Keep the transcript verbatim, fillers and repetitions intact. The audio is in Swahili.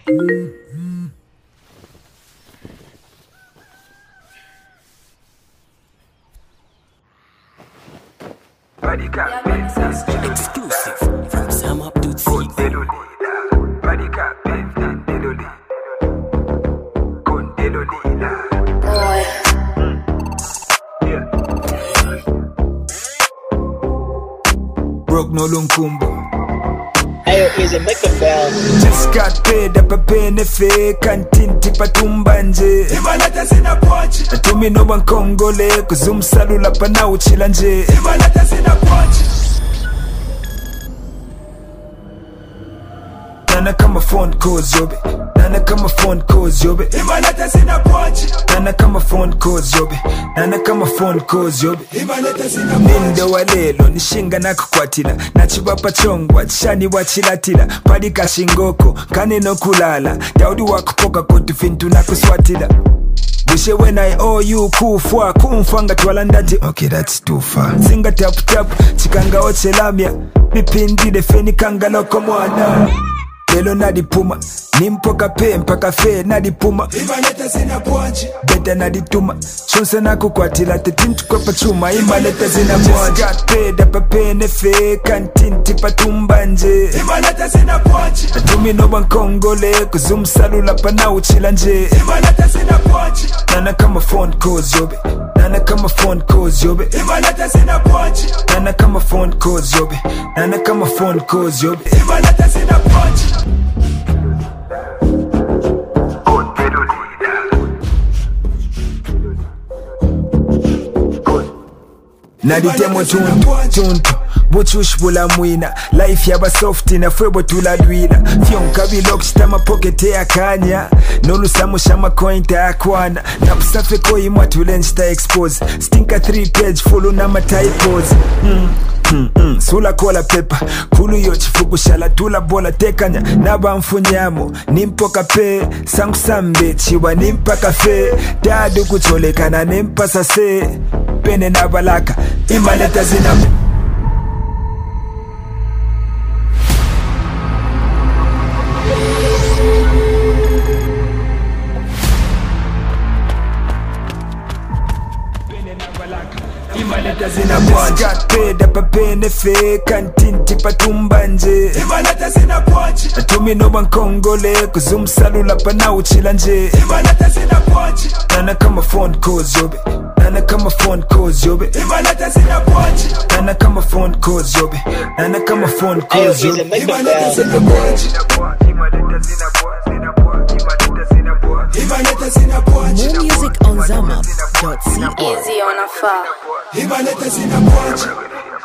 Exclusive from Sam Up to T V. Broke no lunkumbo. Ayo is a make a bell. Just got paid up a penny fake canteen tipa tumbanje. Imaleta sina pochi. Atumi no one Congole kuzum salula pana uchila nje. Imaleta sina pochi. Nana kama phone calls yobe. Nana kama phone calls yobe. Imaleta sina pochi. Nana kama phone calls yobe. Nana kama phone calls yobe. Imaleta sina pochi. Ninde walelo nishinga nakukwatila. Nachibapa chongwa chani wachilatila. Padika shingoko kane no kulala. Daudi wakupoka kotu fintu nakuswatila. Wishe when I owe you kufwa kumfanga twalandati. Okay, that's too far. Singa tap tap chikanga ochelamia. Bipindi de feni kanga loko mwana. Lelo nadipuma nimpoka pe mpaka fe nadipuma. Imaleta sina pochi. Beta nadituma shonse nakukwatila tetintu kwa pachuma. Imaleta sina pochi. Got paid up a penny fake canteen tipa tumbanje. Imaleta sina pochi. Atumi no one Congole kuzum salula pana uchila nje. Imaleta sina pochi. Nana kama phone calls yobe. Nana kama phone calls yobe. Imaleta sina pochi. Nana kama phone calls yobe. Nana kama phone calls yobe. Imaleta sina pochi. Naditemo tuntu, tuntu Buchush bula mwina Life yaba softi na fwebo tuladwila Fionka bilok chitama pokete ya kanya Nolu samu shama kointe ya kwana Napusafe koi mwatule nchita expose Stinka three page follow na matypos mm. Mm -mm. Sula kola pepa Kulu yo chifuku shala tula bola tekanya Naba mfunyamo Nimpoka pe Sangu sambe Chiwa nimpa kafe Dadu kucholeka na nimpa sase Pene na balaka Imaleta zina Imaleta zina pochi. Got paid up a penny fake canteen tipa tumbanje. Imaleta sina pochi. Atumi no one Congole kuzum salula pana uchila nje. Imaleta sina pochi. Nana kama phone calls yobe. Nana kama phone calls yobe. Imaleta sina pochi. Nana kama phone calls yobe. Nana kama phone Ayo calls is a yobe. make a Imaleta bell. sina pochi. Imaleta sina pochi. More music on Zamup dot C A. Easy on a far. Imaleta sina pochi.